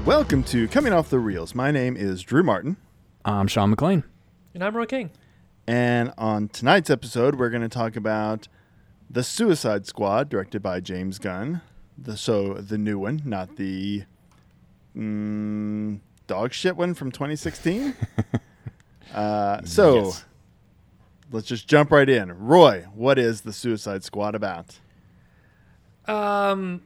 Welcome to Coming Off the Reels. My name is Drew Martin. I'm Sean McLean. And I'm Roy King. And on tonight's episode, we're going to talk about The Suicide Squad, directed by James Gunn. The new one, not the dog shit one from 2016. Yes. Let's just jump right in. Roy, what is The Suicide Squad about? Blah.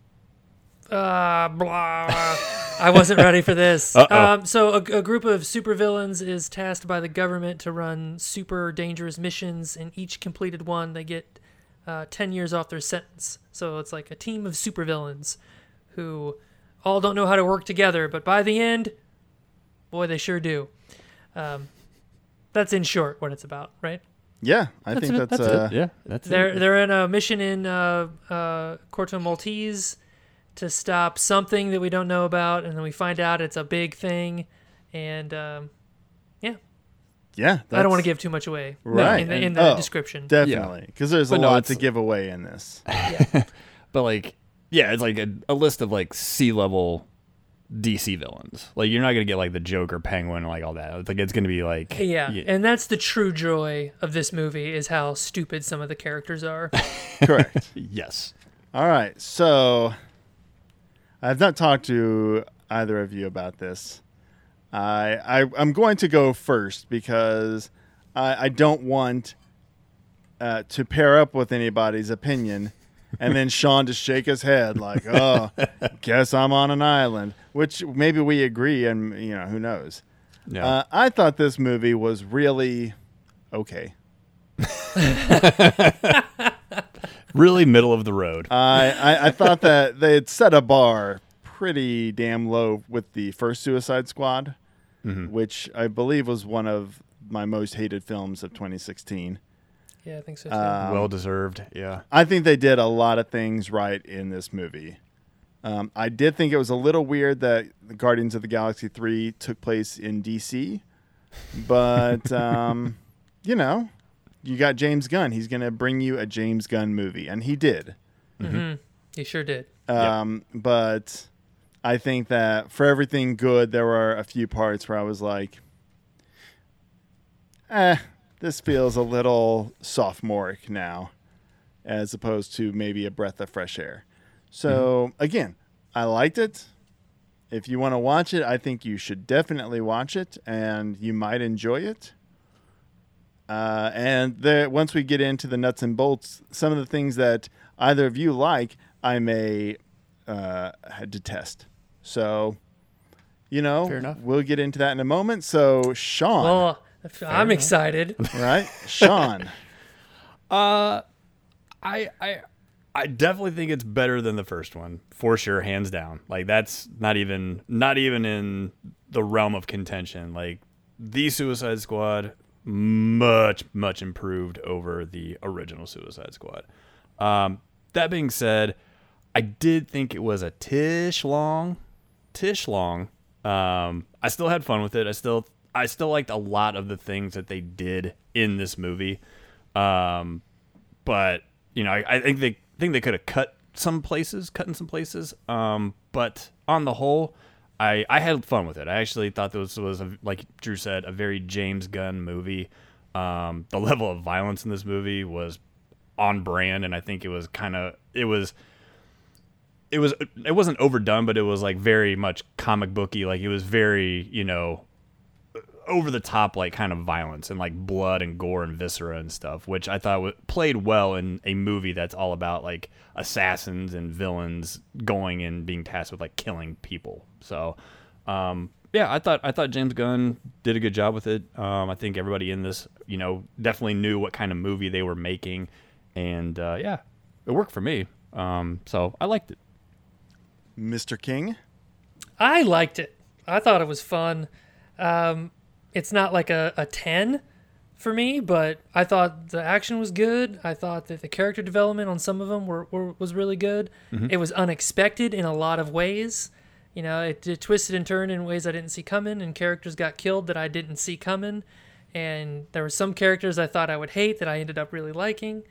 I wasn't ready for this. So a group of supervillains is tasked by the government to run super dangerous missions. In each completed one, they get 10 years off their sentence. So it's like a team of supervillains who all don't know how to work together, but by the end, boy, they sure do. That's in short what it's about, right? Yeah, I think that's it. Yeah, that's it. They're in a mission in Corto Maltese to stop something that we don't know about, and then we find out it's a big thing, and Yeah, I don't want to give too much away Right. in the description. Definitely, because there's a lot to give away in this. But it's like a list of like C-level DC villains. Like you're not gonna get like the Joker, Penguin, like all that. It's like it's gonna be like And that's the true joy of this movie is how stupid some of the characters are. Correct. Yes. All right, so I've not talked to either of you about this. I'm going to go first because I don't want to pair up with anybody's opinion and then Sean to shake his head like, oh, guess I'm on an island, which maybe we agree and, who knows. Yeah. I thought this movie was really okay. Really middle of the road. I thought that they had set a bar pretty damn low with the first Suicide Squad, which I believe was one of my most hated films of 2016. Yeah, I think so too. Well deserved. Yeah. I think they did a lot of things right in this movie. I did think it was a little weird that Guardians of the Galaxy 3 took place in DC, but you got James Gunn. He's going to bring you a James Gunn movie, and he did. He sure did. But I think that for everything good, there were a few parts where I was like, this feels a little sophomoric now, as opposed to maybe a breath of fresh air. So, again, I liked it. If you want to watch it, I think you should definitely watch it, and you might enjoy it. Once we get into the nuts and bolts, some of the things that either of you like, I may detest. So, Fair enough. We'll get into that in a moment. So, Sean. Well, I'm excited. Right? Sean. I definitely think it's better than the first one, for sure, hands down. Like that's not even in the realm of contention. Like the Suicide Squad, much improved over the original Suicide Squad. That being said, I did think it was a tish long. I still had fun with it. I still liked a lot of the things that they did in this movie. But I think they could have cut in some places. But on the whole, I had fun with it. I actually thought this was, like Drew said, a very James Gunn movie. The level of violence in this movie was on brand, and I think it wasn't overdone, but it was like very much comic booky. Like it was very, over the top, like kind of violence and like blood and gore and viscera and stuff, which I thought played well in a movie that's all about like assassins and villains going and being tasked with like killing people. So, I thought James Gunn did a good job with it. I think everybody in this, definitely knew what kind of movie they were making, and it worked for me. So I liked it. Mr. King? I liked it. I thought it was fun. It's not like a 10 for me, but I thought the action was good. I thought that the character development on some of them was really good. It was unexpected in a lot of ways. It twisted and turned in ways I didn't see coming, and characters got killed that I didn't see coming. And there were some characters I thought I would hate that I ended up really liking.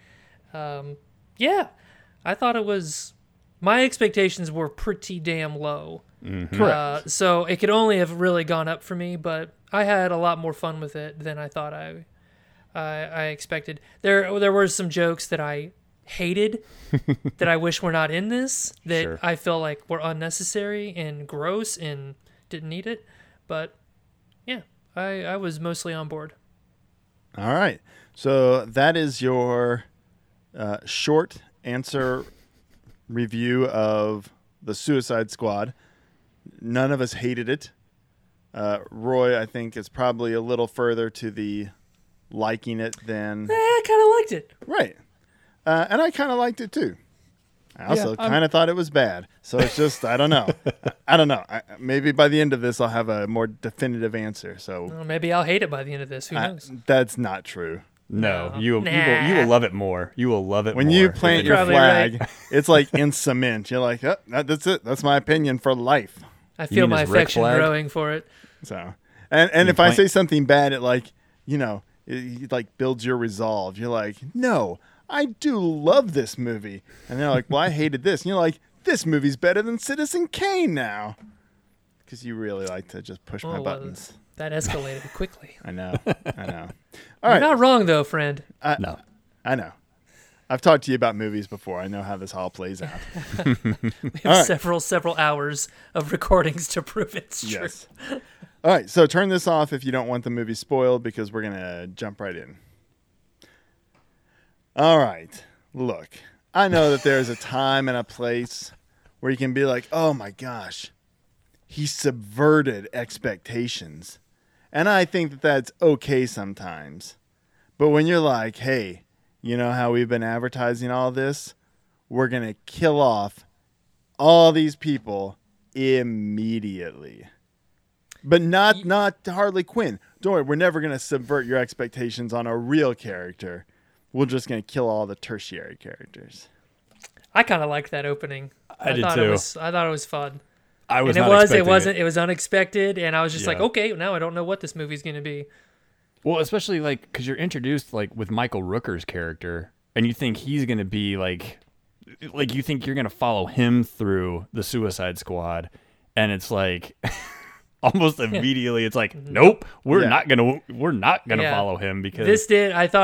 I thought it was... My expectations were pretty damn low Correct. So it could only have really gone up for me, but I had a lot more fun with it than I thought I expected. There were some jokes that I hated that I wish were not in this, that Sure. I felt like were unnecessary and gross and didn't need it. But yeah, I was mostly on board. All right. So that is your short answer review of the Suicide Squad. None of us hated it. Roy, I think, is probably a little further to the liking it than... I kind of liked it. Right. And I kind of liked it too. I also Yeah, kind of thought it was bad. So it's just, I don't know. I don't know. Maybe by the end of this, I'll have a more definitive answer. So Well, maybe I'll hate it by the end of this. Who knows? that's not true. No, No. you will love it more. You will love it When more. you plant your Probably flag, right. it's like in cement. You're like, oh, that's it. That's my opinion for life. I feel mean my his Rick affection flag? growing for it. So, and if I plant- say something bad, it like, it like builds your resolve. You're like, no, I do love this movie. And they're like, well, I hated this. And you're like, this movie's better than Citizen Kane now. Because you really like to just push my Oh, well, buttons. That escalated quickly. I know. I know. All You're right. not wrong though, friend. No. I know. I've talked to you about movies before. I know how this all plays out. We have All right. several hours of recordings to prove it's true. Yes. All right. So turn this off if you don't want the movie spoiled because we're going to jump right in. All right. Look, I know that there's a time and a place where you can be like, oh my gosh, he subverted expectations. And I think that that's okay sometimes. But when you're like, hey, you know how we've been advertising all this? We're going to kill off all these people immediately. But not Harley Quinn. Don't worry, we're never going to subvert your expectations on a real character. We're just going to kill all the tertiary characters. I kind of liked that opening. I did thought too. I thought it was fun. I was And not expecting it was unexpected, and I was just like, Yeah. okay, now I don't know what this movie's gonna be. Well, especially like because you're introduced like with Michael Rooker's character, and you think he's gonna be like you think you're gonna follow him through the Suicide Squad, and it's like almost immediately it's like, nope, we're Yeah. not gonna Yeah. follow him because I thought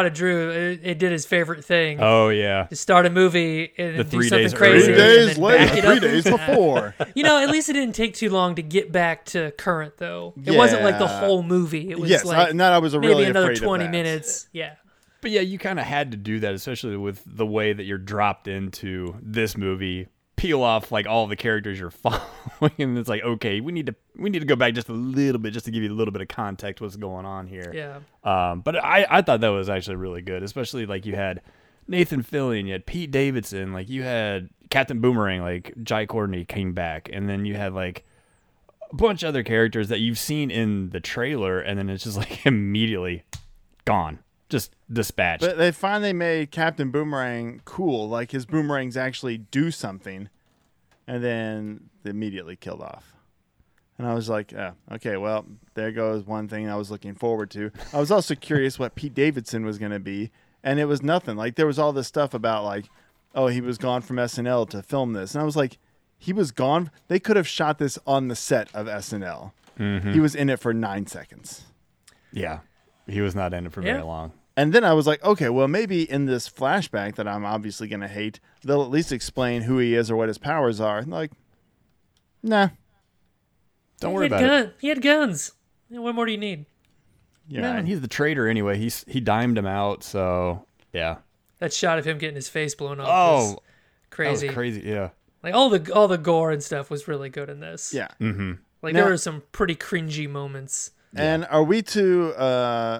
it did his favorite thing. oh yeah, To start a movie and The do 3 something days crazy. earlier. 3 and days then later, back it 3 up. days before. At least it didn't take too long to get back to current, though. It wasn't like the Yeah. whole movie. It was Yes, like I was maybe really another afraid of 20 that. minutes. Yeah. but yeah, you kind of had to do that, especially with the way that you're dropped into this movie. Peel off like all the characters you're following, and it's like, okay, we need to go back just a little bit, just to give you a little bit of context what's going on here. Yeah. But I thought that was actually really good, especially like you had Nathan Fillion, you had Pete Davidson, like you had Captain Boomerang, like Jai Courtney came back, and then you had like a bunch of other characters that you've seen in the trailer, and then it's just like immediately gone, just dispatched. But they finally made Captain Boomerang cool. Like his boomerangs actually do something, and then they immediately killed off. And I was like, oh, okay, well, there goes one thing I was looking forward to. I was also curious what Pete Davidson was going to be, and it was nothing. Like there was all this stuff about like, oh, he was gone from SNL to film this, and I was like, he was gone. They could have shot this on the set of SNL. Mm-hmm. He was in it for 9 seconds. Yeah, he was not in it for Yeah. very long. And then I was like, okay, well, maybe in this flashback that I'm obviously going to hate, they'll at least explain who he is or what his powers are. And like, nah. Don't worry about it. He had guns. What more do you need? Yeah. Man, he's the traitor anyway. He dimed him out, so yeah. That shot of him getting his face blown off Oh, was that crazy. was crazy. Yeah. Like all the gore and stuff was really good in this. Yeah. Mm-hmm. Like Now- there were some pretty cringy moments. And are we to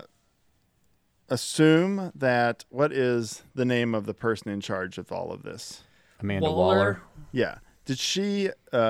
assume that what is the name of the person in charge of all of this? Amanda Waller. Yeah. Did she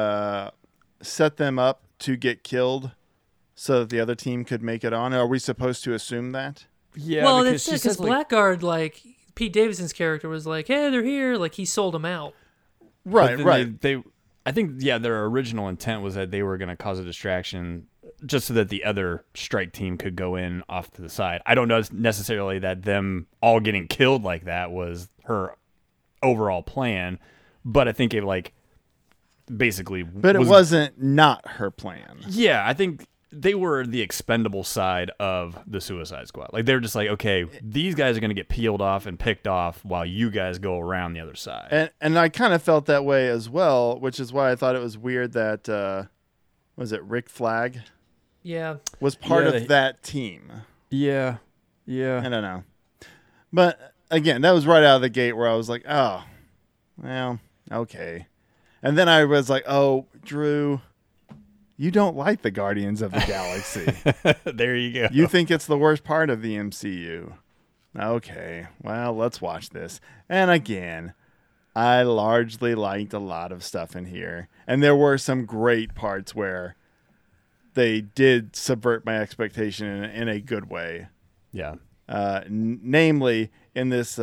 set them up to get killed so that the other team could make it on? Are we supposed to assume that? Yeah, well, because that's because Blackguard, like Pete Davidson's character was like, "Hey, they're here." Like he sold them out. Right, right. They, I think, yeah, their original intent was that they were going to cause a distraction just so that the other strike team could go in off to the side. I don't know necessarily that them all getting killed like that was her overall plan, but I think it like basically. But it wasn't not her plan. Yeah, I think they were the expendable side of the Suicide Squad. Like they're just like, okay, these guys are going to get peeled off and picked off while you guys go around the other side. And I kind of felt that way as well, which is why I thought it was weird that was it Rick Flag Yeah. was part of that team. Yeah. I don't know. But again, that was right out of the gate where I was like, oh, well, okay. And then I was like, oh, Drew, you don't like the Guardians of the Galaxy. There you go. You think it's the worst part of the MCU. Okay, well, let's watch this. And again, I largely liked a lot of stuff in here. And there were some great parts where they did subvert my expectation in a good way. Yeah. Namely, in this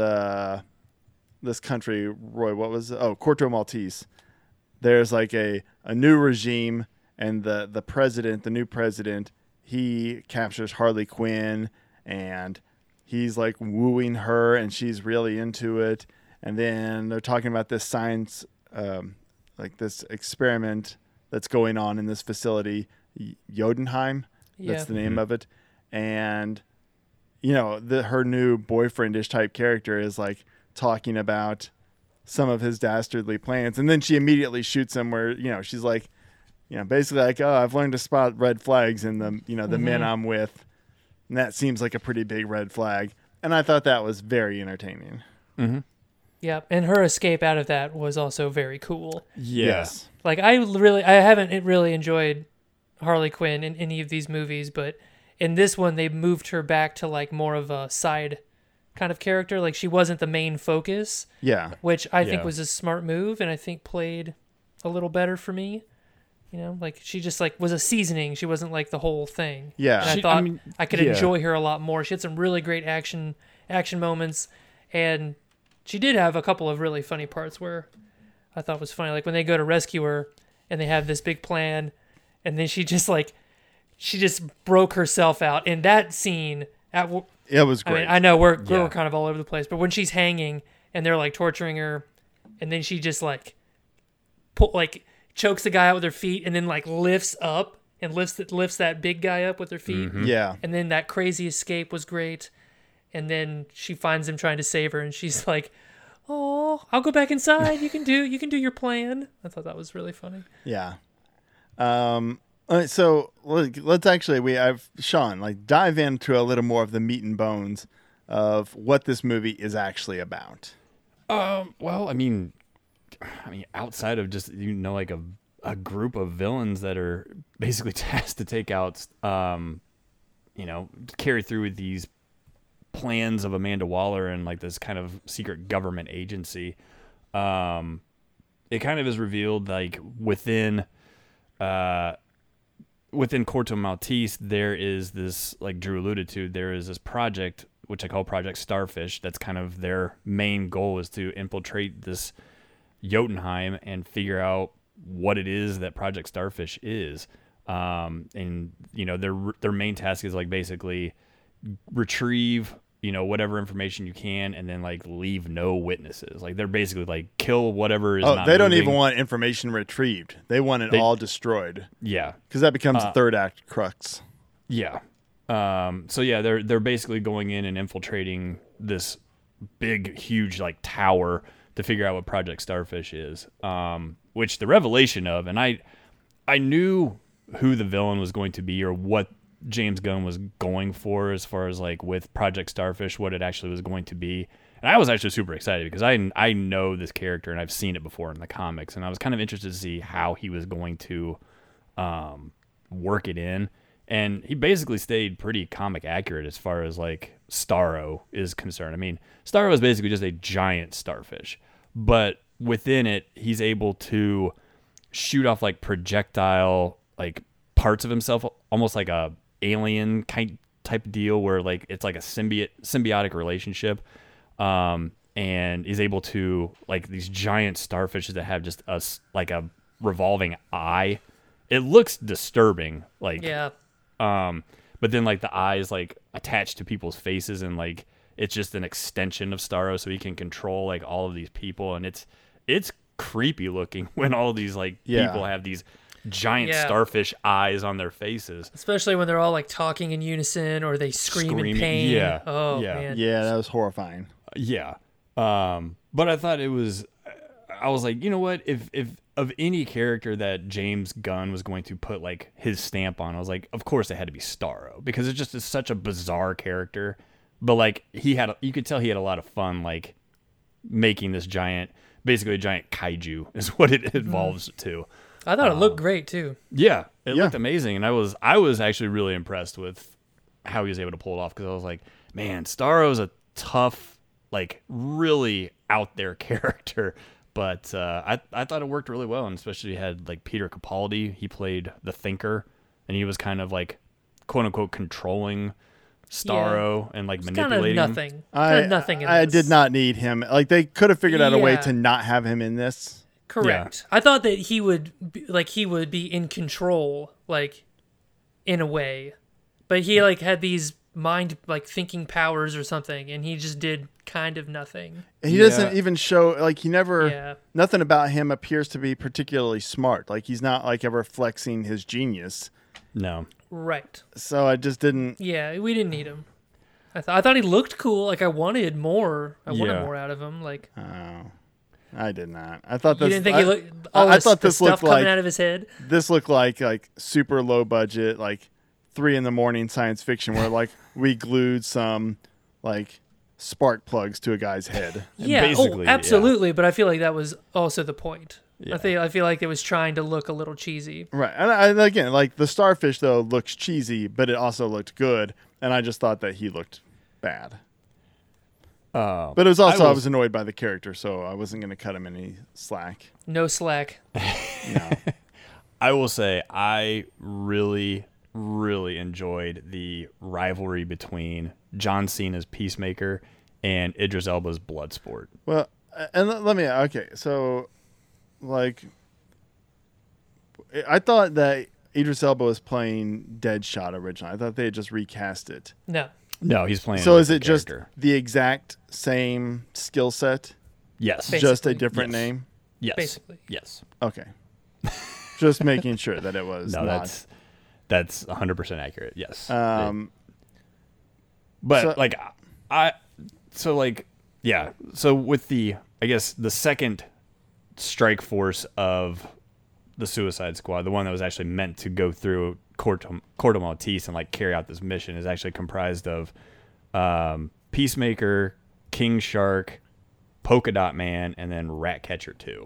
this country, Roy, what was it? Oh, Corto Maltese. There's like a new regime, and the president, the new president, he captures Harley Quinn, and he's like wooing her, and she's really into it. And then they're talking about this science, like this experiment that's going on in this facility, Jotunheim. That's the name of it. And you know, her new boyfriendish type character is like talking about some of his dastardly plans, and then she immediately shoots him where, you know, she's like, you know, basically like, oh, I've learned to spot red flags in the, you know, the men I'm with, and that seems like a pretty big red flag. And I thought that was very entertaining. Mm-hmm. Yeah, and her escape out of that was also very cool. Yes. Like I haven't really enjoyed Harley Quinn in any of these movies, but in this one they moved her back to like more of a side kind of character. Like she wasn't the main focus. Yeah. Which I think was a smart move, and I think played a little better for me. You know, like she just like was a seasoning. She wasn't like the whole thing. Yeah. And I thought I could enjoy her a lot more. She had some really great action moments, and she did have a couple of really funny parts where I thought was funny. Like when they go to rescue her and they have this big plan, and then she just broke herself out in that scene. It was great. I mean, I know we're kind of all over the place, but when she's hanging and they're like torturing her, and then she just like chokes the guy out with her feet, and then like lifts up and lifts that big guy up with her feet. Mm-hmm. Yeah. And then that crazy escape was great. And then she finds him trying to save her, and she's like, "Oh, I'll go back inside. You can do your plan." I thought that was really funny. Yeah. So let's actually Sean, like dive into a little more of the meat and bones of what this movie is actually about. Well, I mean, outside of just, you know, like a group of villains that are basically tasked to take out, you know, carry through these plans of Amanda Waller and like this kind of secret government agency. It kind of is revealed like within Corto Maltese, there is this, like Drew alluded to, there is this project, which I call Project Starfish. That's kind of their main goal, is to infiltrate this Jotunheim and figure out what it is that Project Starfish is. And, you know, their main task is like basically retrieve, you know, whatever information you can, and then like leave no witnesses. Like they're basically like kill whatever is not they don't moving. even want information retrieved. They want it all destroyed. Yeah. Because that becomes the third act crux. Yeah. So yeah, they're basically going in and infiltrating this big, huge like tower to figure out what Project Starfish is. Which the revelation of, and I knew who the villain was going to be, or what James Gunn was going for as far as like with Project Starfish, what it actually was going to be. And I was actually super excited because I know this character and I've seen it before in the comics, and I was kind of interested to see how he was going to work it in. And he basically stayed pretty comic accurate as far as like Starro is concerned. I mean, Starro is basically just a giant starfish, but within it, he's able to shoot off like projectile, like parts of himself, almost like a alien kind type deal where like it's like a symbiotic relationship. And he's able to, like, these giant starfishes that have just like a revolving eye. It looks disturbing, like, Yeah. but then like the eyes like attached to people's faces, and like it's just an extension of Starro, so he can control like all of these people, and it's creepy looking when all these like Yeah. people have these giant Yeah. starfish eyes on their faces. Especially when they're all like talking in unison or they scream in Screaming, pain. yeah, Oh yeah. man. Yeah, that was horrifying. Yeah. But I thought it was, I was like, you know what? If of any character that James Gunn was going to put like his stamp on, I was like, of course it had to be Starro, because it just is such a bizarre character. But like you could tell he had a lot of fun, like making this basically a giant kaiju is what it evolves to. I thought it looked great too. Yeah, it Yeah. looked amazing, and I was actually really impressed with how he was able to pull it off, because I was like, man, Starro's a tough, like really out there character, but I thought it worked really well, and especially you had like Peter Capaldi, he played the Thinker, and he was kind of like quote unquote controlling Starro and like It's kind of manipulating him. nothing. Kind of nothing in I this. did not need him. Like they could have figured out a way Yeah. to not have him in this. Correct. I thought that he would be in control, like in a way, but he like had these mind like thinking powers or something, and he just did kind of nothing. He Yeah. doesn't even show like he never. Yeah. Nothing about him appears to be particularly smart. Like he's not like ever flexing his genius. No, Right. So I just didn't. Yeah, we didn't need him. I thought he looked cool. Like I wanted more. I wanted Yeah. more out of him. Like Oh, I did not. I thought you this. didn't think I, he looked. I All thought the this stuff looked coming like out of his head. this looked like super low budget, like 3 a.m. science fiction, where like we glued some like spark plugs to a guy's head. Yeah, basically, yeah. absolutely. But I feel like that was also the point. Yeah. I feel like it was trying to look a little cheesy. Right. And again, like the starfish though looks cheesy, but it also looked good, and I just thought that he looked bad. But it was also I was annoyed by the character, so I wasn't going to cut him any slack. No slack. No. I will say I really, really enjoyed the rivalry between John Cena's Peacemaker and Idris Elba's Bloodsport. Well, and let me. Okay, so like, I thought that Idris Elba was playing Deadshot originally. I thought they had just recast it. No. No, he's playing. So a is it different just character. the exact same skill set, Yes? Basically. just a different Yes. name? Yes. Basically. Yes. Okay. Just making sure that it was No, not. that's 100% accurate. Yes. So- like so with the, I guess the second strike force of the Suicide Squad, the one that was actually meant to go through Corto Maltese and like carry out this mission, is actually comprised of Peacemaker, King Shark, Polka Dot Man, and then Ratcatcher 2.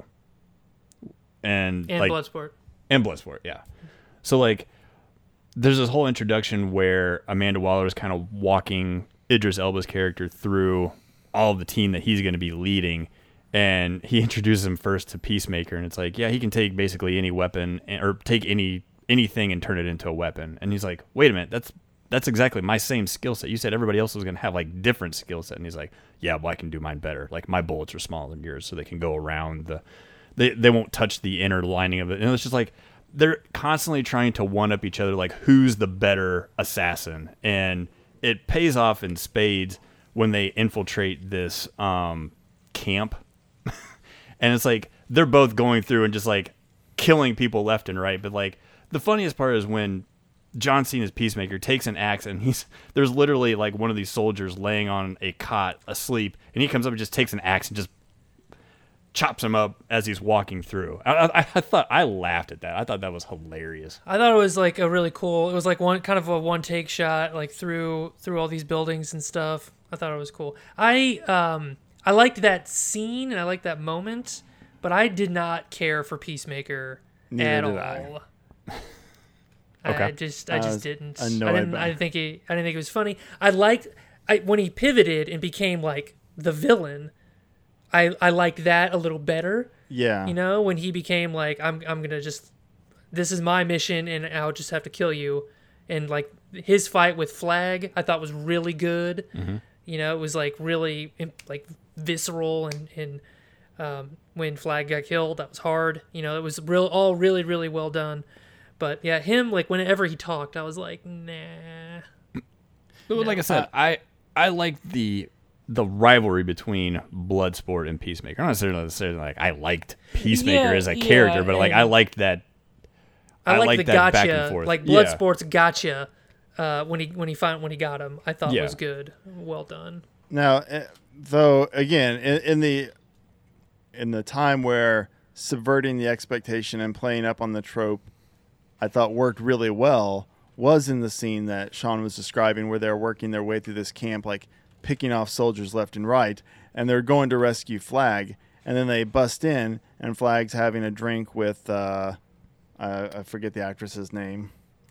And like Bloodsport. and Bloodsport, yeah. So like, there's this whole introduction where Amanda Waller is kind of walking Idris Elba's character through all of the team that he's going to be leading, and he introduces him first to Peacemaker, and it's like, yeah, he can take basically any weapon or take anything and turn it into a weapon. And he's like, wait a minute, that's exactly my same skill set. You said everybody else was going to have like different skill set, and he's like, yeah, well, I can do mine better. Like my bullets are smaller than yours, so they can go around they won't touch the inner lining of it. And it's just like they're constantly trying to one up each other, like who's the better assassin. And it pays off in spades when they infiltrate this camp. And it's like they're both going through and just like killing people left and right. But like the funniest part is when John Cena's Peacemaker takes an axe, and there's literally like one of these soldiers laying on a cot asleep, and he comes up and just takes an axe and just chops him up as he's walking through. I laughed at that. I thought that was hilarious. I thought it was like a really cool. It was like one kind of a one take shot, like through all these buildings and stuff. I thought it was cool. I liked that scene and I liked that moment, but I did not care for Peacemaker at Neither did all. Okay. I just was didn't. annoyed by I didn't think it was funny. When he pivoted and became like the villain. I liked that a little better. Yeah. You know, when he became like, I'm gonna just, this is my mission and I'll just have to kill you. And like his fight with Flag, I thought was really good. Mm-hmm. You know, it was like really like visceral, and when Flag got killed, that was hard. You know, it was all really, really well done. But yeah, him, like whenever he talked, I was like, nah. But like I said, I liked the the rivalry between Bloodsport and Peacemaker. I'm not necessarily like I liked Peacemaker as a character, but like I liked that. I like the that gotcha, back and forth. like Bloodsport's gotcha. When he got him, I thought was good. Well done. Now, though, again, in the time where subverting the expectation and playing up on the trope, I thought worked really well, was in the scene that Sean was describing, where they're working their way through this camp, like picking off soldiers left and right, and they're going to rescue Flag, and then they bust in, and Flag's having a drink with I forget the actress's name.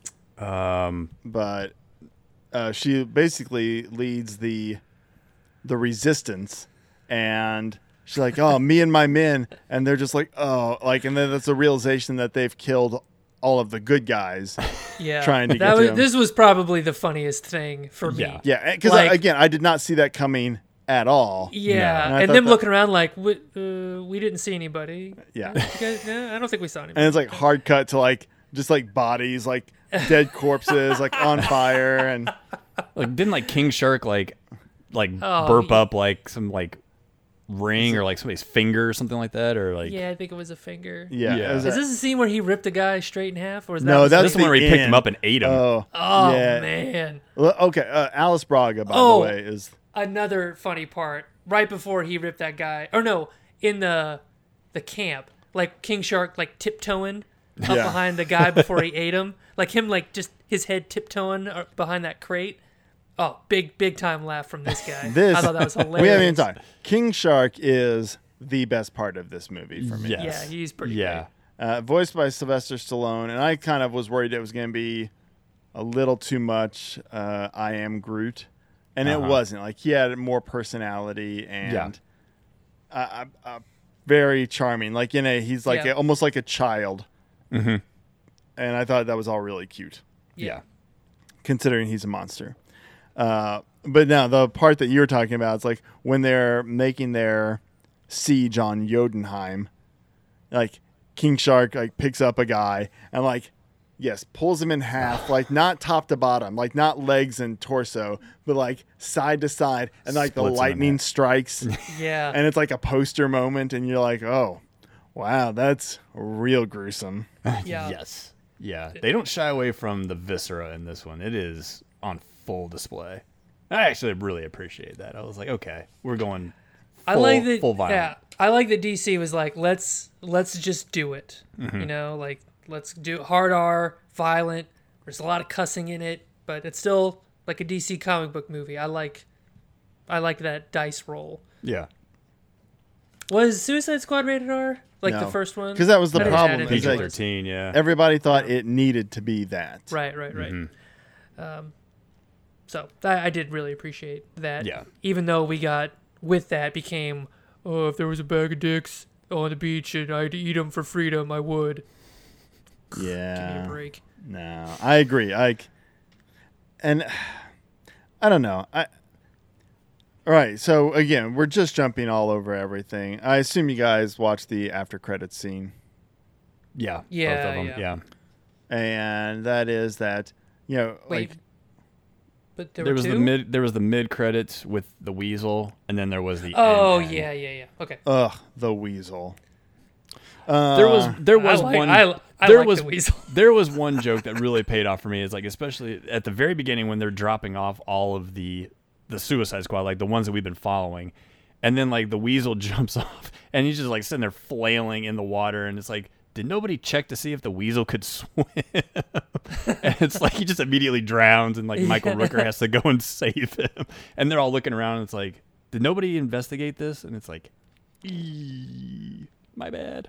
But she basically leads the resistance, and she's like, "Oh, me and my men," and they're just like, "Oh," like, and then that's a realization that they've killed all of the good guys. Yeah, trying to get to him. This was probably the funniest thing for me. Yeah, because again, I did not see that coming at all. Yeah, No. and them looking around like we didn't see anybody. Yeah, You guys, I don't think we saw anybody. and it's like hard cut to like just like bodies, like dead corpses, like on fire, and like didn't like King Shark like Oh, burp up like some like ring or like somebody's finger or something like that, or like Yeah, I think it was a finger. yeah. Yeah. It was Is this the scene where he ripped a guy straight in half, or is that? No, that's this one where he the picked end. him up and ate him. Oh, yeah. man. Well, okay, Alice Braga, by the Oh. way, is Another funny part right before he ripped that guy, or no, in the camp, like King Shark like tiptoeing up Yeah. behind the guy before he ate him, like him like just his head tiptoeing behind that crate. Oh, big time laugh from this guy. I thought that was hilarious. we haven't even talked. King Shark is the best part of this movie for me. Yes. Yeah, he's pretty Yeah. great. Voiced by Sylvester Stallone, and I kind of was worried it was going to be a little too much I Am Groot, and it wasn't. Like, he had more personality and very charming. Like, he's like almost like a child. Mm-hmm. And I thought that was all really cute, Yeah. considering he's a monster. But now the part that you're talking about is like when they're making their siege on Jotunheim, like King Shark like picks up a guy and like, yes, pulls him in half, like not top to bottom, like not legs and torso, but like side to side, and like Splits him the in lightning half. strikes, Yeah. and it's like a poster moment, and you're like, oh, wow, that's real gruesome. Yeah. Yes. Yeah. They don't shy away from the viscera in this one. It is on full display. I actually really appreciate that. I was like, okay, we're going I like that. full violent. Yeah, I like that DC was like, let's just do it. Mm-hmm. You know, like let's do hard R, violent. There's a lot of cussing in it, but it's still like a DC comic book movie. I like that dice roll. Yeah. Was Suicide Squad rated R? Like No. the first one? Because that was the I just problem. added is that PG-13, yeah. everybody thought it needed to be that. Right. Mm-hmm. So I did really appreciate that. Yeah. Even though we got with that became, oh, if there was a bag of dicks on the beach and I had to eat them for freedom, I would. Give me a Yeah. break. No, I agree. And I don't know. All right. So again, we're just jumping all over everything. I assume you guys watched the after credits scene, Yeah. Yeah, Both of them. yeah. Yeah. and that is that Wait, like but there There were was two? the mid credits with the weasel, and then there was the Oh end. yeah. Okay. the weasel. There was one. I there like was the weasel. there was one joke that really paid off for me. Is like especially at the very beginning when they're dropping off all of the Suicide Squad, like the ones that we've been following, and then like the weasel jumps off and he's just like sitting there flailing in the water, and it's like, did nobody check to see if the weasel could swim? And it's like he just immediately drowns, and like Michael Rooker has to go and save him, and they're all looking around, and it's like, did nobody investigate this? And it's like, my bad.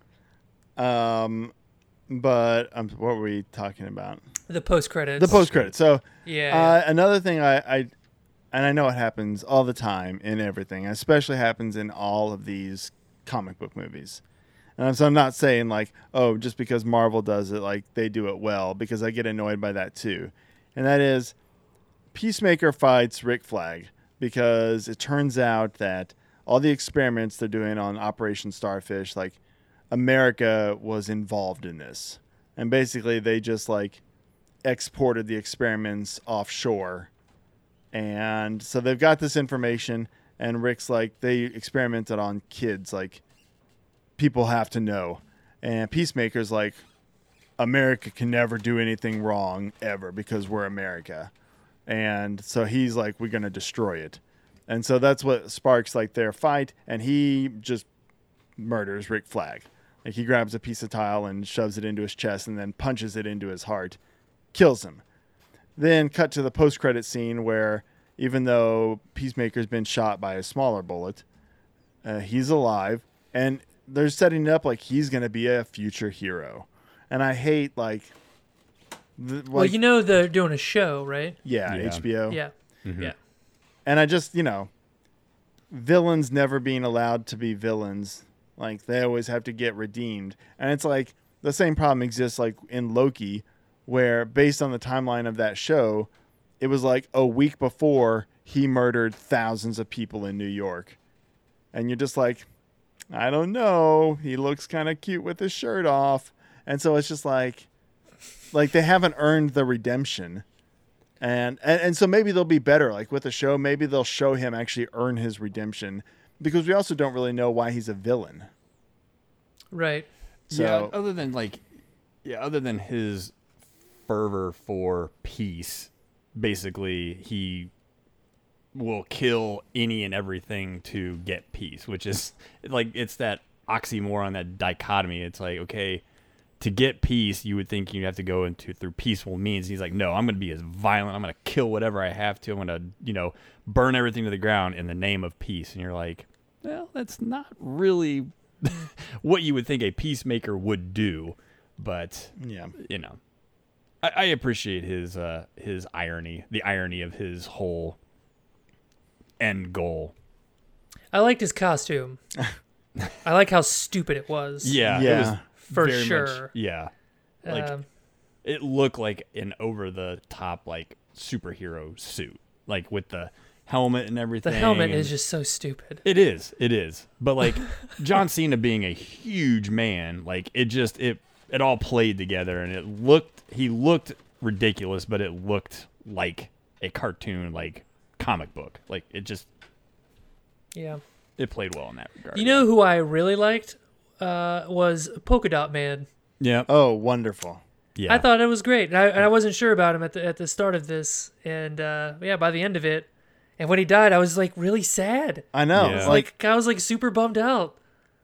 But what were we talking about? The post credits. The post credits. So Yeah. another thing and I know it happens all the time in everything, especially happens in all of these comic book movies. And so I'm not saying like, oh, just because Marvel does it, like they do it well, because I get annoyed by that too. And that is Peacemaker fights Rick Flag because it turns out that all the experiments they're doing on Operation Starfish, like America was involved in this. And basically they just like exported the experiments offshore And so they've got this information, and Rick's like, they experimented on kids, like, people have to know. And Peacemaker's like, America can never do anything wrong ever because we're America. And so he's like, we're going to destroy it. And so that's what sparks like their fight, and he just murders Rick Flag. Like, he grabs a piece of tile and shoves it into his chest and then punches it into his heart, kills him. Then cut to the post-credit scene where even though Peacemaker's been shot by a smaller bullet, he's alive, and they're setting it up like he's going to be a future hero. And I hate, like... well, you know they're doing a show, right? Yeah, Yeah. HBO. Yeah. Mm-hmm. Yeah. And I just, villains never being allowed to be villains. Like, they always have to get redeemed. And it's like the same problem exists like in Loki, where based on the timeline of that show, it was like a week before he murdered thousands of people in New York. And you're just like, I don't know. He looks kind of cute with his shirt off. And so it's just like they haven't earned the redemption. And so maybe they'll be better. Like with the show, maybe they'll show him actually earn his redemption, because we also don't really know why he's a villain. Right. So, other than his fervor for peace, basically he will kill any and everything to get peace, which is like, it's that oxymoron, that dichotomy. It's like, okay, to get peace, you would think you'd have to go through peaceful means. And he's like, no, I'm going to be as violent. I'm going to kill whatever I have to. I'm going to, burn everything to the ground in the name of peace. And you're like, well, that's not really what you would think a peacemaker would do. But, yeah. I appreciate his irony, the irony of his whole end goal. I liked his costume. I like how stupid it was. Yeah. Yeah. It was For very sure. Much, yeah. Like, Um, it looked like an over-the-top, like, superhero suit. Like, with the helmet and everything. the helmet and is just so stupid. It is. But, like, John Cena being a huge man, like, it all played together, and he looked ridiculous, but it looked like a cartoon, like, comic book. Like, Yeah. it played well in that regard. You know who I really liked was Polka Dot Man. Yeah. Oh, wonderful. Yeah. I thought it was great. And I wasn't sure about him at the start of this, and by the end of it, and when he died, I was like really sad. I know. Yeah. Like I was like super bummed out.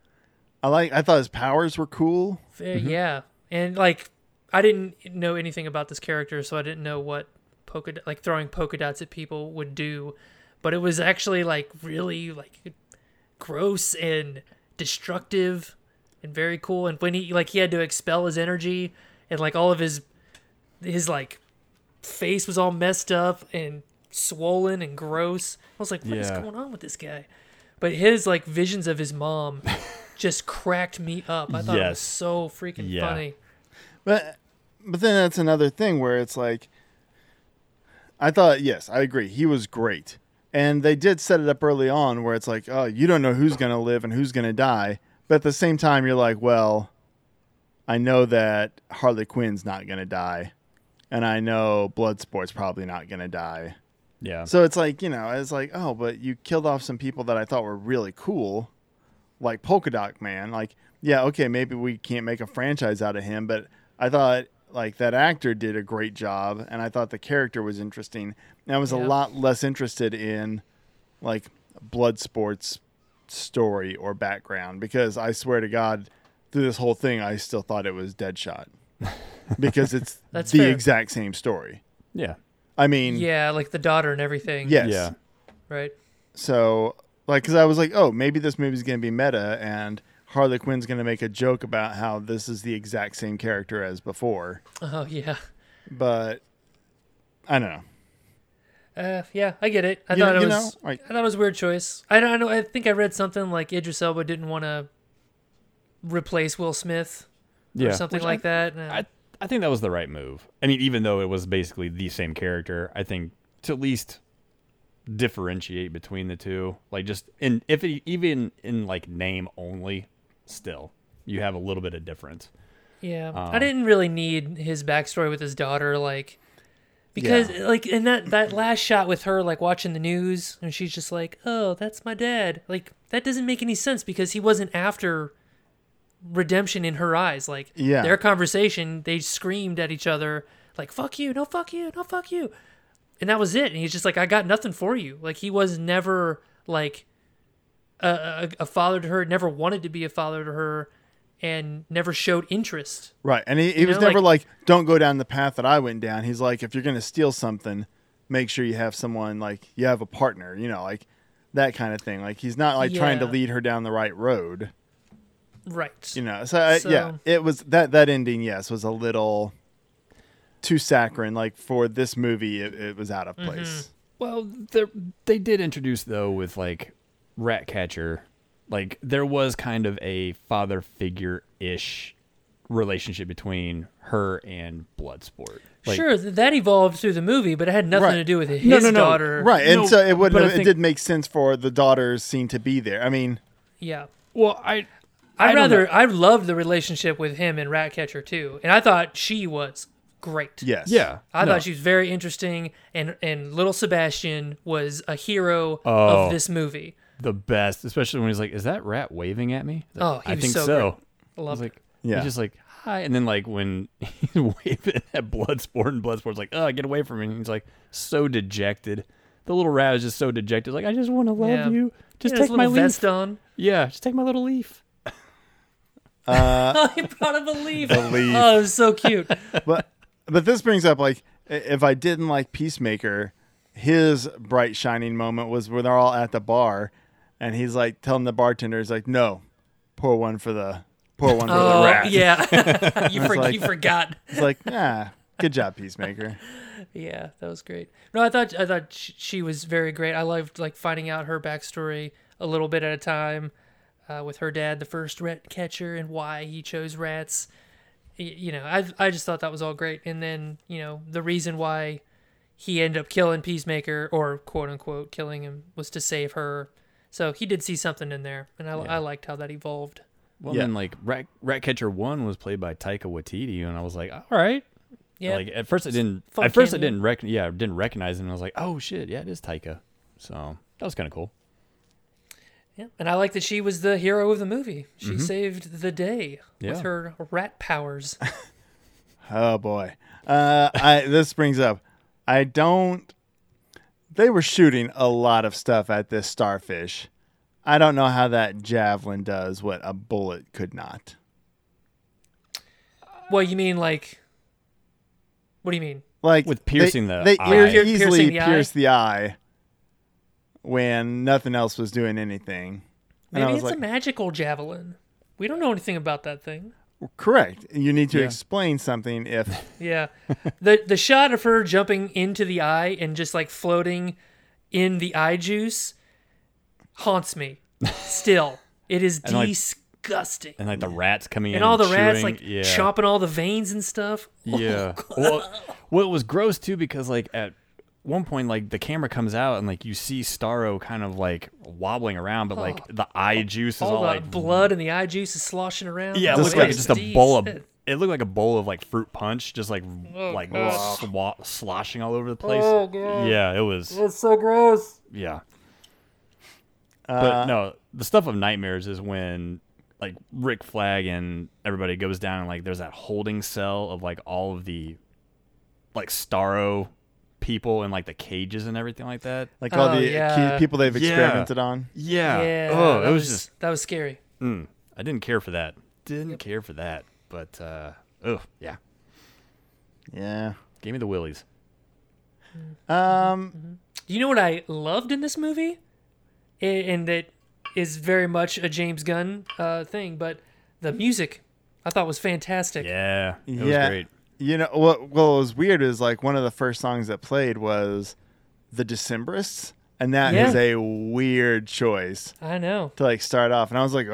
I thought his powers were cool. Yeah, and like I didn't know anything about this character, so I didn't know what throwing polka dots at people would do, but it was actually like really like gross and destructive and very cool. And when he had to expel his energy, and like all of his like face was all messed up and swollen and gross. I was like, what is going on with this guy? But his like visions of his mom just cracked me up. I thought it was so freaking funny. But then that's another thing where it's like, I thought, yes, I agree. He was great. And they did set it up early on where it's like, oh, you don't know who's going to live and who's going to die. But at the same time, you're like, well, I know that Harley Quinn's not going to die. And I know Bloodsport's probably not going to die. Yeah. So it's like, it's like, oh, but you killed off some people that I thought were really cool, like Polka Dot Man. Like, yeah, okay, maybe we can't make a franchise out of him, but I thought like that actor did a great job, and I thought the character was interesting. And I was a lot less interested in like Bloodsport's story or background, because I swear to God, through this whole thing, I still thought it was Deadshot because it's the fair. exact same story. Yeah. I mean, Yeah, like the daughter and everything. yes. Yeah. Right. So, like, because I was like, oh, maybe this movie's going to be meta, and Harley Quinn's going to make a joke about how this is the exact same character as before. Oh yeah. But I don't know. Yeah, I get it. I You thought know- it you was. know, like- I thought it was a weird choice. I don't know. I think I read something like Idris Elba didn't want to replace Will Smith or something Which like that. I think that was the right move. I mean, even though it was basically the same character, I think to at least differentiate between the two, like just even in like name only, still you have a little bit of difference. Yeah, I didn't really need his backstory with his daughter. Like, Because Yeah. like in that last shot with her like watching the news and she's just like, "Oh, that's my dad." Like that doesn't make any sense because he wasn't after redemption in her eyes. Like Yeah. their conversation, they screamed at each other like, "Fuck you, no fuck you, no fuck you." And that was it. And he's just like, "I got nothing for you." Like he was never like a father to her, never wanted to be a father to her, and never showed interest. Right. And he was know, never like, don't go down the path that I went down. He's like, if you're going to steal something, make sure you have someone, like, you have a partner, like that kind of thing. Like, he's not like trying to Yeah. lead her down the right road, Right. So, So- yeah, it was that ending, yes, was a little too saccharine. Like, for this movie, it was out of place. Well, they did introduce, though, with, like, Ratcatcher, like, there was kind of a father figure-ish relationship between her and Bloodsport. Like, Sure, that evolved through the movie, but it had nothing Right. to do with his No. daughter. Right. And No, so it but I it think- did make sense for the daughter's scene to be there. I mean, Yeah. Well, I loved the relationship with him and Ratcatcher too, and I thought she was great. yes. yeah. I no. thought she was very interesting, and little Sebastian was a hero Oh. of this movie. The best, especially when he's like, "Is that rat waving at me?" Oh, he I was think so so. great. I I love was it. like, Yeah. he's just like, "Hi," and then like when he's waving at Bloodsport, and Bloodsport's like, "Oh, get away from me!" And he's like, so dejected. The little rat is just so dejected, like, "I just want to love Yeah. you. Just He had his take my little leaf. vest on. Yeah, just take my little leaf." Oh, he brought him a leaf. The leaf. Oh, it was so cute. But this brings up, like, if I didn't like Peacemaker, his bright shining moment was when they're all at the bar, and he's like telling the bartender, he's like, "No, pour one for the Oh, rat." yeah. you like- forgot. It's like, good job, Peacemaker. Yeah, that was great. No, I thought she was very great. I loved like finding out her backstory a little bit at a time, with her dad, the first rat catcher, and why he chose rats. I just thought that was all great. And then the reason why he ended up killing Peacemaker, or quote unquote killing him, was to save her. So he did see something in there, and I liked how that evolved. Well, Yeah. then like Ratcatcher 1 was played by Taika Waititi, and I was like, all right. Yeah, Like at first I didn't. Fun At first I cameo. didn't recognize him. And I was like, oh shit, yeah, it is Taika. So that was kind of cool. yeah. And I like that she was the hero of the movie. She saved the day Yeah. with her rat powers. Oh boy. This brings up, they were shooting a lot of stuff at this starfish. I don't know how that javelin does what a bullet could not. Well, you mean like? What do you mean? Like, With piercing the they eye. easily Piercing the eye? pierced the eye when nothing else was doing anything. And I Maybe was it's like, a magical javelin. We don't know anything about that thing. correct. You need to Yeah. explain something if Yeah, the shot of her jumping into the eye and just like floating in the eye juice haunts me. Still, it is And, like, disgusting. And like the rats coming in And all the chewing. rats like yeah. chomping all the veins and stuff. Yeah. Well, it was gross too because like at one point like the camera comes out and like you see Starro kind of like wobbling around, but like the eye juice is All all the like blood and the eye juice is sloshing around. Yeah, it Just looked like like- just a bowl of. Decent. It looked like a bowl of like fruit punch, just like Oh, God. sloshing all over the place. Oh, God. Yeah, it was. It's so gross. Yeah, but no, the stuff of nightmares is when like Rick Flag and everybody goes down and like there's that holding cell of like all of the like Starro people and like the cages and everything like that. like all Oh, the yeah. people they've Yeah. experimented on. Yeah. Yeah. Oh, that it was just. that was scary. I didn't care for that. Didn't care for that. But yeah. Yeah. Gave me the willies. You know what I loved in this movie, and that is very much a James Gunn thing, but the music I thought was fantastic. Yeah. It was Yeah. great. You know what was weird is like one of the first songs that played was the Decemberists, and that is Yeah. a weird choice I know. to like start off. And I was like,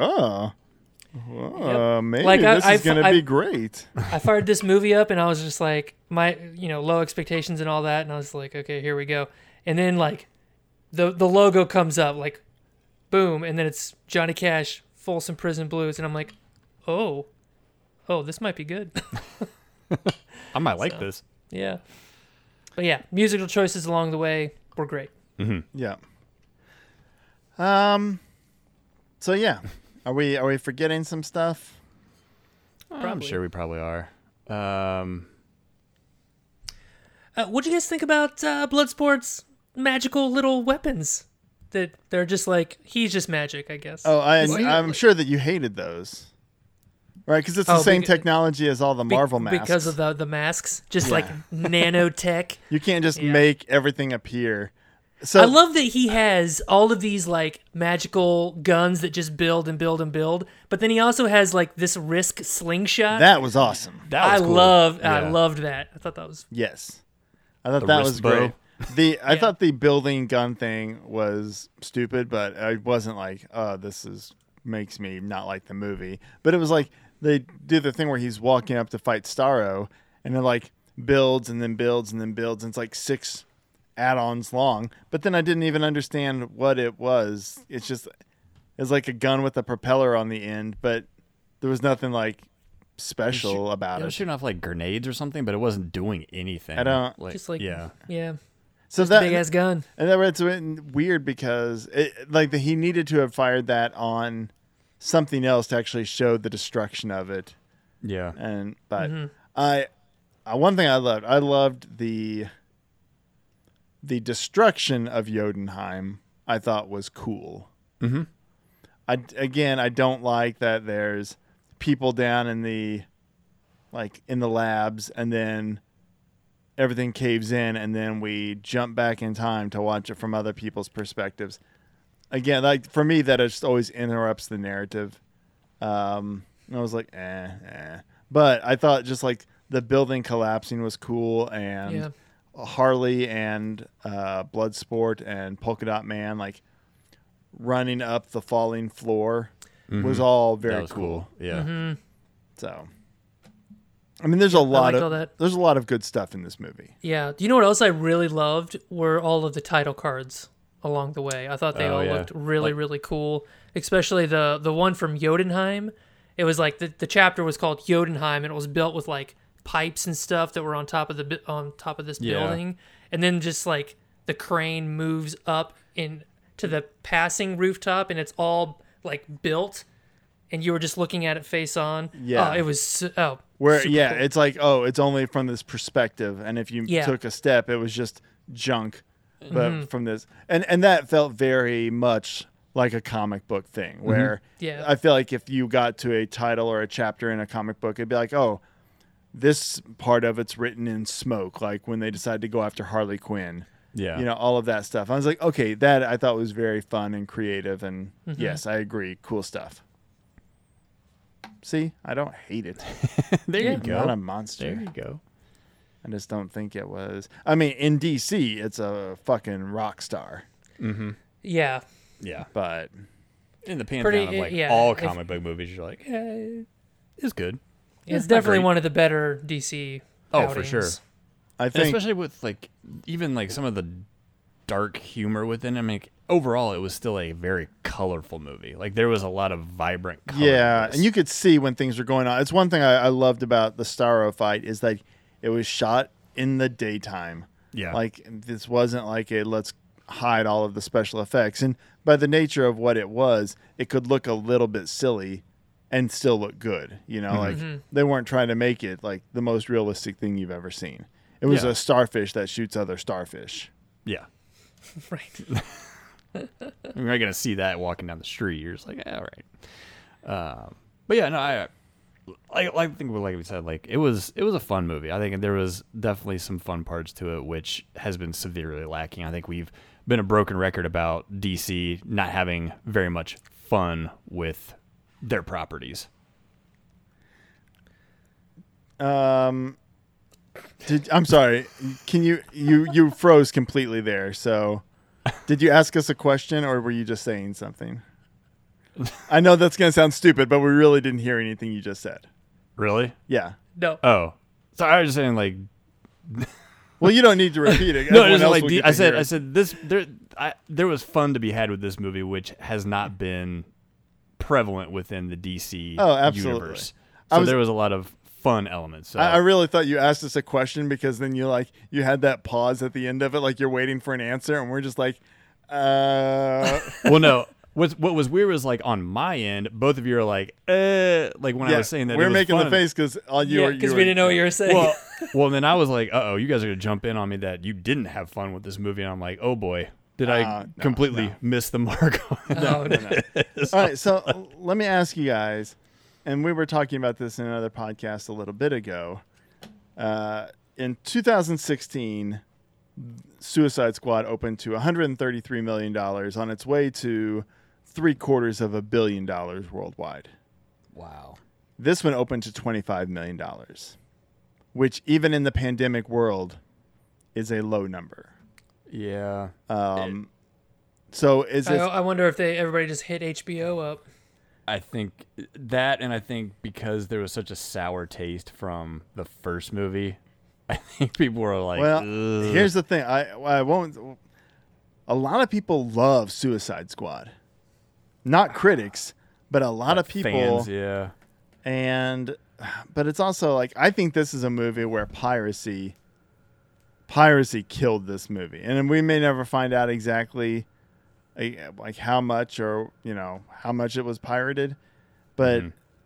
maybe Like, this is gonna I- be great. I fired this movie up, and I was just like, low expectations and all that, and I was like, okay, here we go. And then like, the logo comes up, like, boom, and then it's Johnny Cash, Folsom Prison Blues, and I'm like, oh, this might be good. I might like this. Yeah. But yeah, musical choices along the way were great. Yeah. So yeah, are we forgetting some stuff? I'm Probably. sure we probably are. What'd you guys think about Bloodsport's magical little weapons? That they're just like, he's just magic, I guess. Oh, Well, I'm sure that you hated those, right? Because it's the Oh, same beca- technology as all the Marvel masks. Because of the masks, just Yeah. like nanotech. You can't just Yeah. make everything appear. So I love that he has all of these like magical guns that just build and build and build, but then he also has like this Risk slingshot. that was awesome. That was cool. I Yeah. loved that. I thought that was Yes, I thought The that wrist was bow. great. I Yeah. thought the building gun thing was stupid, but I wasn't like, oh, makes me not like the movie. But it was like they do the thing where he's walking up to fight Starro, and it like builds and then builds and then builds, and it's like 6 add-ons long. But then I didn't even understand what it was. It's like a gun with a propeller on the end, but there was nothing like special about It it. was shooting off like grenades or something, but it wasn't doing anything. I don't- just like yeah. So just a big ass gun. And that it's weird because he needed to have fired that on something else to actually show the destruction of it. Yeah. But one thing I loved the destruction of Jotunheim. I thought was cool. Mm-hmm. I don't like that there's people down in the labs, and then everything caves in, and then we jump back in time to watch it from other people's perspectives. Again, like for me, that just always interrupts the narrative. And I was like, but I thought just like the building collapsing was cool, and Harley and Bloodsport and Polka Dot Man like running up the falling floor was all very That was cool. Yeah. So, I mean, there's a lot liked all that. there's a lot of good stuff in this movie. Yeah. Do you know what else I really loved were all of the title cards along the way. I thought they all looked really, really cool. Especially the one from Jotunheim. It was like the chapter was called Jotunheim, and it was built with like pipes and stuff that were on top of this building, and then just like the crane moves up to the passing rooftop, and it's all like built, and you were just looking at it face on. Yeah. It was super cool. It's like, it's only from this perspective, and if you Yeah. took a step, it was just junk. But from this, and that felt very much like a comic book thing, where Yeah. I feel like if you got to a title or a chapter in a comic book, it'd be like, oh, this part of it's written in smoke, like when they decided to go after Harley Quinn. Yeah. All of that stuff. I was like, okay, that I thought was very fun and creative, and yes, I agree, cool stuff. See, I don't hate it. There Yeah. you go. I'm not a monster. There you go. I just don't think it was. I mean, in DC, it's a fucking rock star, Yeah. Yeah. but In the pantheon Pretty- of like yeah, all if- comic book movies, you're like, it's good. It's not definitely great. one of the better DC. Oh, for sure. outings. I And think especially with like even like some of the dark humor within it. I mean, overall, it was still a very colorful movie. Like there was a lot of vibrant color. yeah, in this. and you could see when things were going on. It's one thing I loved about the Starro fight is that it was shot in the daytime. Yeah. Like this wasn't like a let's hide all of the special effects, and by the nature of what it was, it could look a little bit silly and still look good. Like they weren't trying to make it like the most realistic thing you've ever seen. It was Yeah. a starfish that shoots other starfish. yeah. Right. You're not gonna see that walking down the street. You're just like, all right. But yeah, no, I think like we said, like it was a fun movie. I think there was definitely some fun parts to it, which has been severely lacking. I think we've been a broken record about DC not having very much fun with their properties. I'm sorry. Can you froze completely there? So, did you ask us a question or were you just saying something? I know that's gonna sound stupid, but we really didn't hear anything you just said. Really? Yeah. No. Oh, so I was just saying like. Well, you don't need to repeat it. No, Everyone it's else like will get to hear I it. said this. There was fun to be had with this movie, which has not been prevalent within the DC Oh, absolutely. universe. I So was- there was a lot of fun elements. So. I really thought you asked us a question because then you had that pause at the end of it, like you're waiting for an answer, and we're just like, Well, no. What was weird was like on my end, both of you are like when I was saying that we're it was making fun. the face because all you were because we didn't know what you were saying. Well, and then I was like, you guys are gonna jump in on me that you didn't have fun with this movie, and I'm like, oh boy, did I completely miss the mark? No. All right, so let me ask you guys, and we were talking about this in another podcast a little bit ago. In 2016, Suicide Squad opened to $133 million on its way to $750 million worldwide. Wow. This one opened to $25 million, which even in the pandemic world is a low number. Yeah. So is it? I wonder if everybody just hit HBO up. I think that, and I think because there was such a sour taste from the first movie, I think people were like, well, ugh. here's the thing. I won't. A lot of people love Suicide Squad. Not critics, but a lot of people. Fans, yeah. But it's also like, I think this is a movie where piracy killed this movie, and we may never find out exactly like how much, or how much it was pirated, but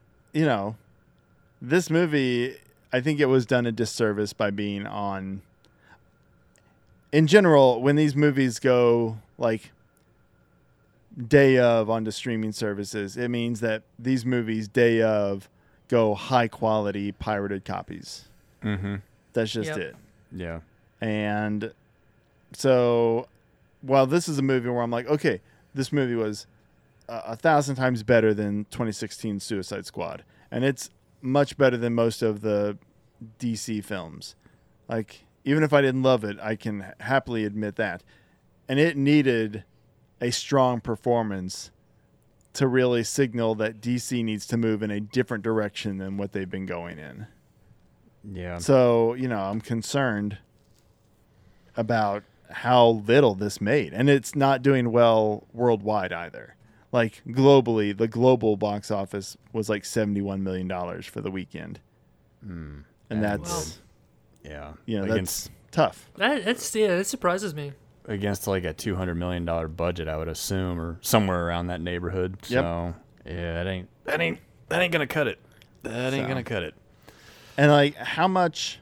this movie, I think it was done a disservice by being on. In general, when these movies go like day of onto streaming services, it means that these movies day of go high quality pirated copies. Mm-hmm. That's just it. Yeah. And so, while this is a movie where I'm like, okay, this movie was 1,000 times better than 2016 Suicide Squad, and it's much better than most of the DC films. Like, even if I didn't love it, I can happily admit that. And it needed a strong performance to really signal that DC needs to move in a different direction than what they've been going in. Yeah. So, I'm concerned about how little this made. And it's not doing well worldwide either. Like, globally, the global box office was like $71 million for the weekend. And that's, that's tough. That surprises me. Against like a $200 million budget, I would assume, or somewhere around that neighborhood. Yep. So, yeah, that ain't gonna cut it. That ain't gonna cut it. And like, how much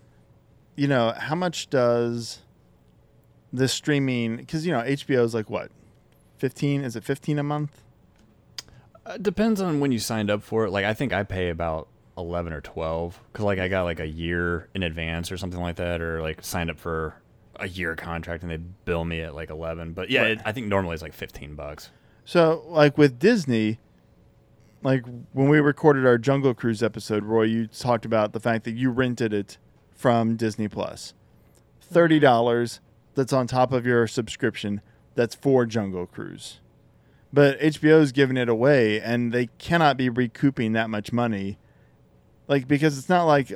does the streaming, because HBO is like what, 15? Is it 15 a month? Depends on when you signed up for it. Like, I think I pay about 11 or 12 because like I got like a year in advance or something like that, or like signed up for a year contract and they bill me at like 11. But yeah, Right. I think normally it's like $15. So like with Disney, like when we recorded our Jungle Cruise episode, Roy, you talked about the fact that you rented it from Disney Plus. $30, that's on top of your subscription. That's for Jungle Cruise. But HBO's giving it away, and they cannot be recouping that much money. Like, because it's not like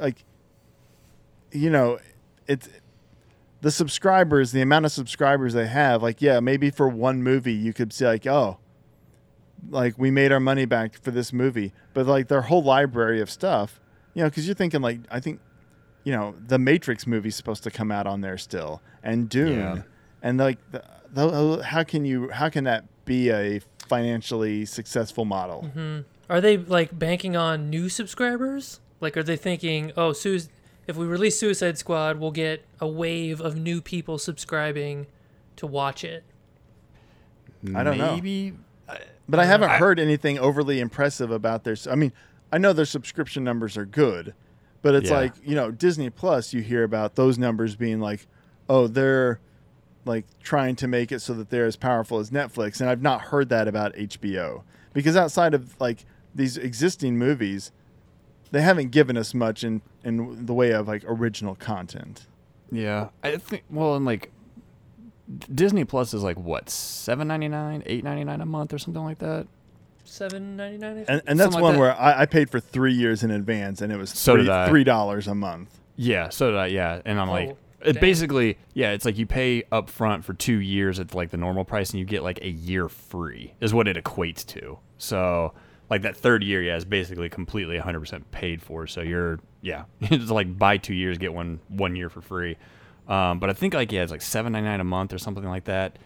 it's the subscribers, the amount of subscribers they have. Like, yeah, maybe for one movie you could say like, oh, like we made our money back for this movie. But like their whole library of stuff, because you're thinking like, I think, the Matrix movie's supposed to come out on there still, and Dune, Yeah. and like, how can that be a financially successful model? Mm-hmm. Are they like banking on new subscribers? Like, are they thinking, oh, if we release Suicide Squad, we'll get a wave of new people subscribing to watch it? I don't know. Maybe. But I haven't heard anything overly impressive about their. I mean, I know their subscription numbers are good, but it's like, Disney Plus, you hear about those numbers being like, oh, they're like trying to make it so that they're as powerful as Netflix. And I've not heard that about HBO, because outside of like these existing movies, they haven't given us much in the way of like original content. Yeah, I think. Well, and like Disney Plus is like what, $7.99, $8.99 a month or something like that. $7.99. And that's Something like one that. where I paid for 3 years in advance, and it was So did I. $3 a month. Yeah, so did I. Yeah, and I'm like, dang. basically, yeah, it's like you pay up front for 2 years at like the normal price, and you get like a year free is what it equates to. So like that third year, yeah, is basically completely 100% paid for. So you're, it's like buy 2 years, get 1 year for free. But I think like, it's like $7.99 a month or something like that.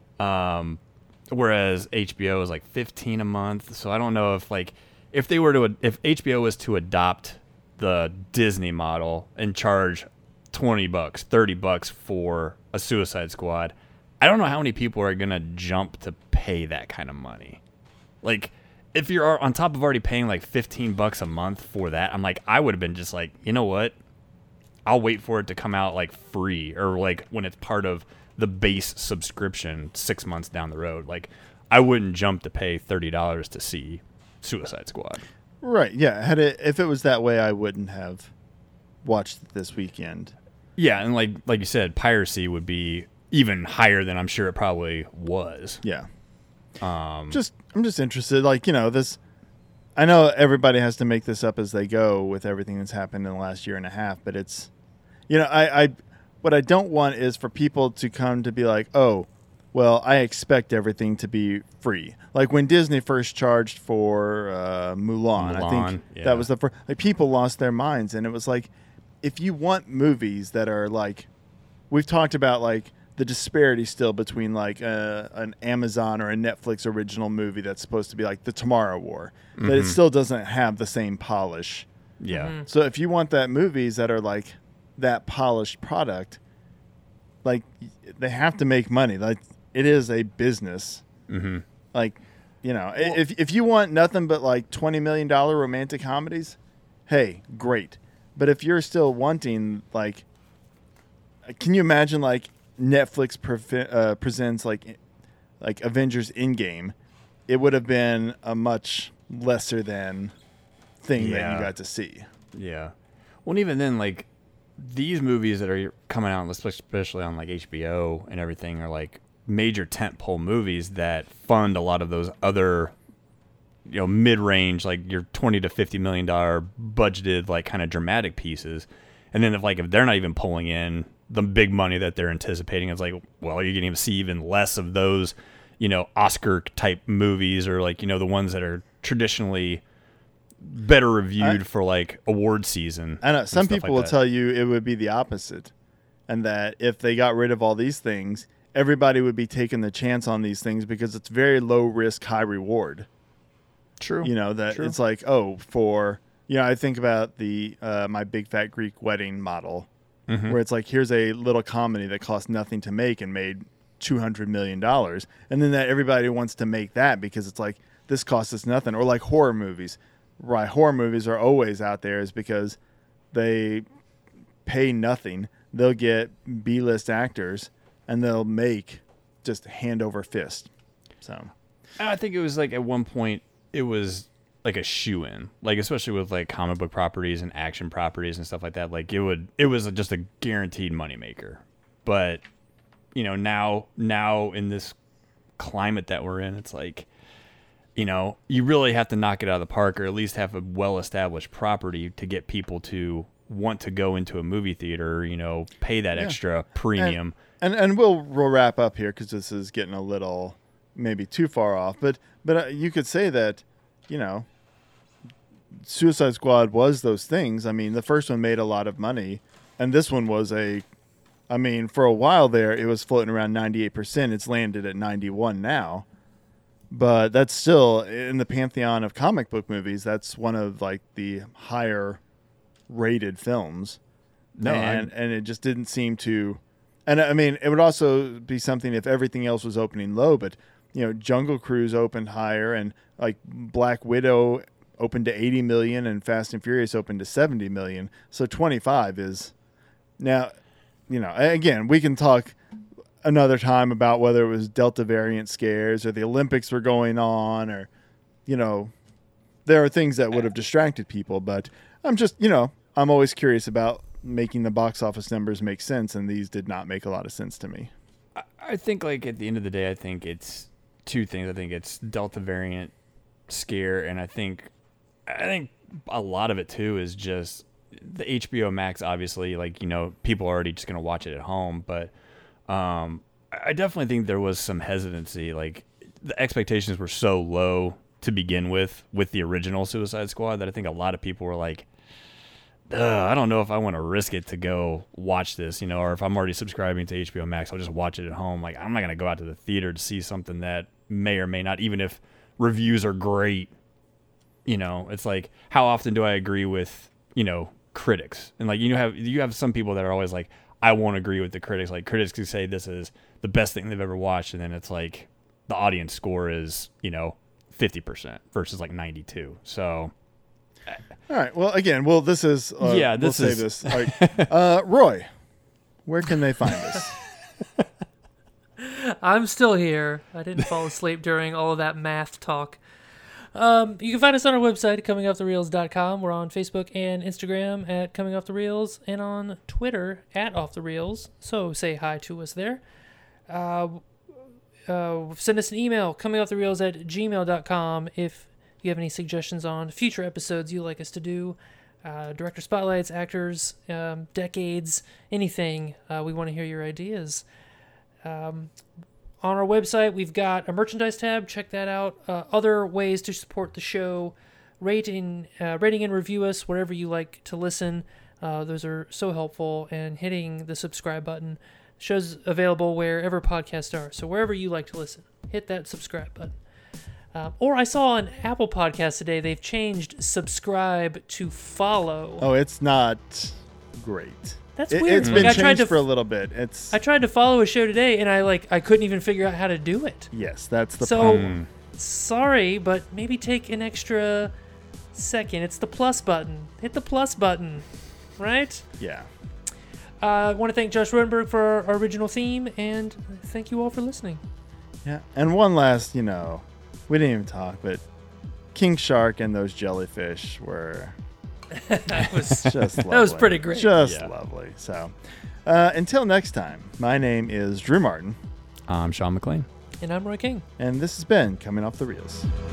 Whereas HBO is like $15 a month. So I don't know if like, if HBO was to adopt the Disney model and charge $20, $30 for a Suicide Squad, I don't know how many people are going to jump to pay that kind of money. Like, if you're on top of already paying like $15 a month for that, I'm like, I would have been just like, you know what? I'll wait for it to come out like free, or like when it's part of the base subscription 6 months down the road. Like, I wouldn't jump to pay $30 to see Suicide Squad. Right. Yeah. If it was that way, I wouldn't have watched it this weekend. Yeah, and like you said, piracy would be even higher than I'm sure it probably was. Yeah. I'm just interested. Like, this. I know everybody has to make this up as they go with everything that's happened in the last year and a half, but it's, what I don't want is for people to come to be like, oh, well, I expect everything to be free. Like when Disney first charged for Mulan, I think that was the first. Like, people lost their minds, and it was like, if you want movies that are like, we've talked about like the disparity still between like an Amazon or a Netflix original movie that's supposed to be like the Tomorrow War, that it still doesn't have the same polish. Yeah. Mm-hmm. So if you want that movies that are like that polished product, like they have to make money. Like, it is a business. Mm-hmm. Like, if you want nothing but like $20 million romantic comedies, hey, great. But if you're still wanting, like, can you imagine like Netflix presents like Avengers Endgame? It would have been a much lesser than thing that you got to see. Yeah. Well, and even then, like, these movies that are coming out, especially on like HBO and everything, are like major tentpole movies that fund a lot of those other, mid-range, like your $20 to $50 million budgeted, like kind of dramatic pieces. And then if they're not even pulling in the big money that they're anticipating, it's like, well, you're going to see even less of those, Oscar type movies, or like, the ones that are traditionally better reviewed for like award season. I know some people will tell you it would be the opposite, and that if they got rid of all these things, everybody would be taking the chance on these things because it's very low risk, high reward. True. True. It's like, I think about the My Big Fat Greek Wedding model, where it's like, here's a little comedy that cost nothing to make and made $200 million. And then that everybody wants to make that because it's like, this costs us nothing. Or like horror movies. Right, horror movies are always out there is because they pay nothing. They'll get B-list actors, and they'll make just hand over fist. So, I think it was like at one point it was like a shoe-in, like especially with like comic book properties and action properties and stuff like that. Like it was just a guaranteed moneymaker. But now in this climate that we're in, it's like, you really have to knock it out of the park, or at least have a well-established property to get people to want to go into a movie theater, pay that extra premium. And we'll wrap up here because this is getting a little maybe too far off. But you could say that, Suicide Squad was those things. I mean, the first one made a lot of money, and this one was for a while there, it was floating around 98%. It's landed at 91 now. But that's still, in the pantheon of comic book movies, that's one of like the higher rated films. No, and it just didn't seem to. And I mean, it would also be something if everything else was opening low. But Jungle Cruise opened higher, and like Black Widow opened to 80 million, and Fast and Furious opened to 70 million. So 25 is now. Again, we can talk another time about whether it was Delta variant scares or the Olympics were going on, or, there are things that would have distracted people, but I'm just, I'm always curious about making the box office numbers make sense. And these did not make a lot of sense to me. I think like at the end of the day, I think it's two things. I think it's Delta variant scare. And I think a lot of it too is just the HBO Max, obviously, like, people are already just going to watch it at home, but, I definitely think there was some hesitancy. Like, the expectations were so low to begin with the original Suicide Squad that I think a lot of people were like, I don't know if I want to risk it to go watch this, or if I'm already subscribing to HBO Max, I'll just watch it at home. Like, I'm not going to go out to the theater to see something that may or may not, even if reviews are great, it's like, how often do I agree with, critics? And like, you have some people that are always like, I won't agree with the critics. Like, critics can say this is the best thing they've ever watched, and then it's like the audience score is, 50% versus like 92. So, all right. Well, again, this is this we'll is save this. All right. Roy, where can they find us? I'm still here. I didn't fall asleep during all of that math talk. You can find us on our website, comingoffthereels.com. We're on Facebook and Instagram at Coming Off the Reels, and on Twitter at Off the Reels. So say hi to us there. Send us an email, comingoffthereels@gmail.com, if you have any suggestions on future episodes you'd like us to do. Director spotlights, actors, decades, anything. We want to hear your ideas. On our website, we've got a merchandise tab. Check that out. Other ways to support the show: rating and review us wherever you like to listen. Those are so helpful. And hitting the subscribe button. Show's available wherever podcasts are. So wherever you like to listen, hit that subscribe button. Or I saw on Apple Podcasts today, they've changed subscribe to follow. Oh, it's not great. That's weird. It's been changed for a little bit. I tried to follow a show today, and I couldn't even figure out how to do it. Yes, that's the problem. Sorry, but maybe take an extra second. It's the plus button. Hit the plus button, right? Yeah. I want to thank Josh Rodenberg for our original theme, and thank you all for listening. Yeah, and one last, we didn't even talk, but King Shark and those jellyfish were that was just lovely. That was pretty great. Just lovely. So, until next time, my name is Drew Martin. I'm Sean McLean. And I'm Roy King. And this has been Coming Off the Reels.